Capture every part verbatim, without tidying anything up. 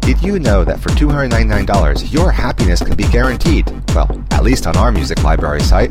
Did you know that for two hundred ninety-nine dollars, your happiness can be guaranteed? Well, at least on our music library site.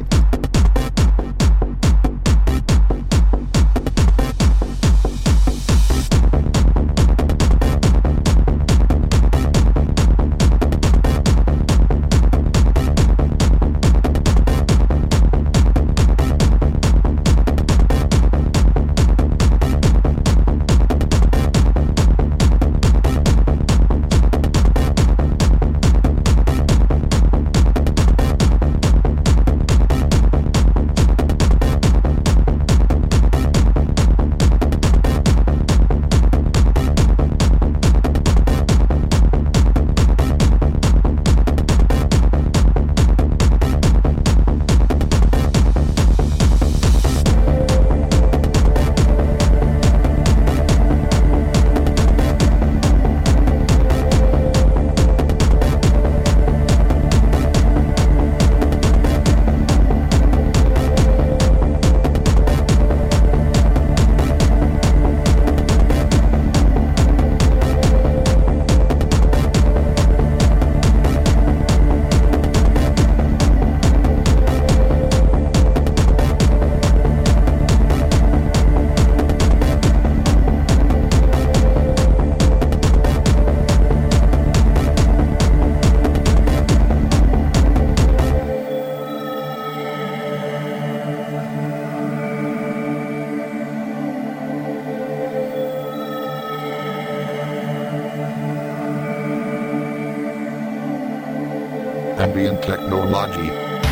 Ambient technology.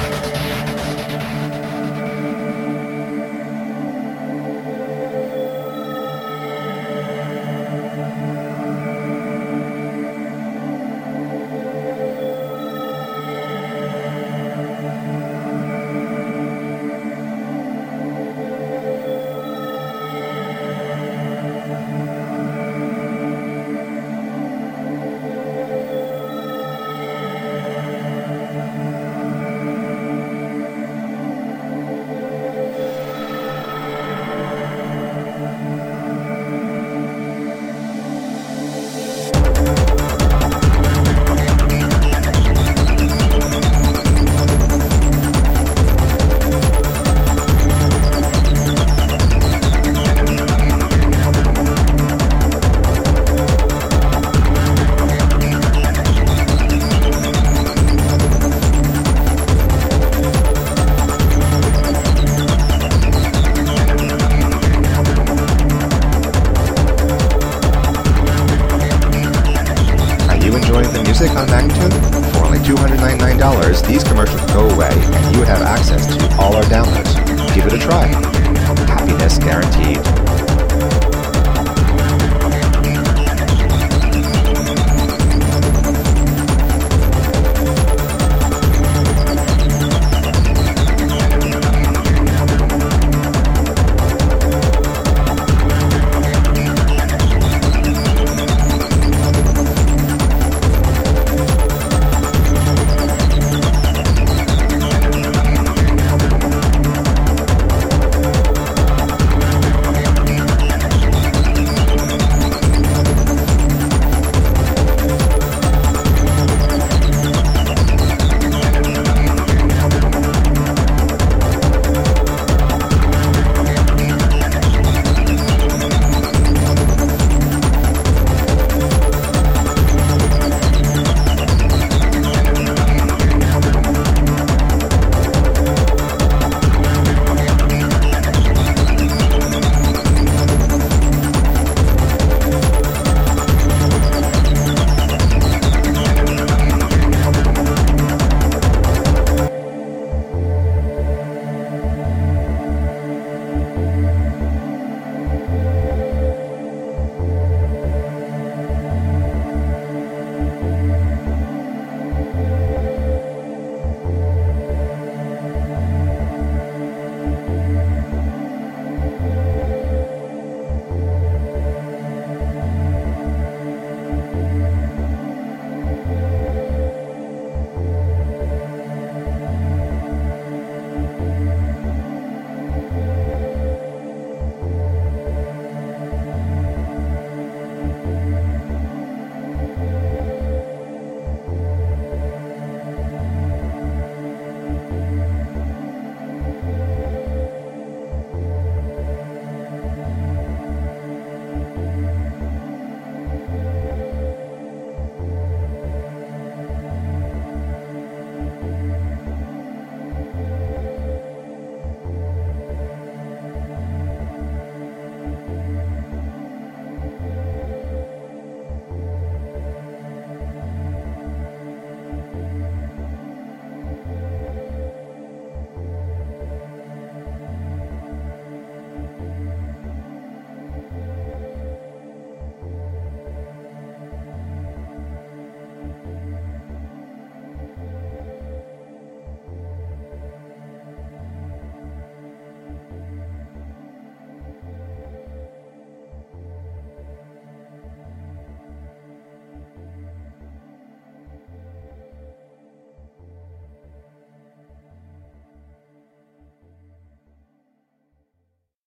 Music on Magnitude? For only two hundred ninety-nine dollars, these commercials go away and you would have access to all our downloads. Give it a try. Happiness guaranteed.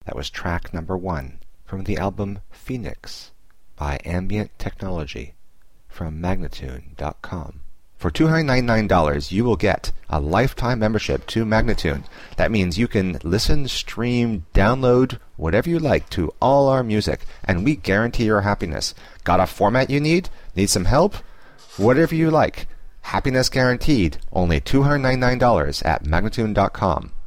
That was track number one from the album Phoenix by Ambient Technology from Magnatune dot com. For two hundred ninety-nine dollars, you will get a lifetime membership to Magnatune. That means you can listen, stream, download, whatever you like to all our music, and we guarantee your happiness. Got a format you need? Need some help? Whatever you like. Happiness guaranteed. Only two hundred ninety-nine dollars at Magnatune dot com.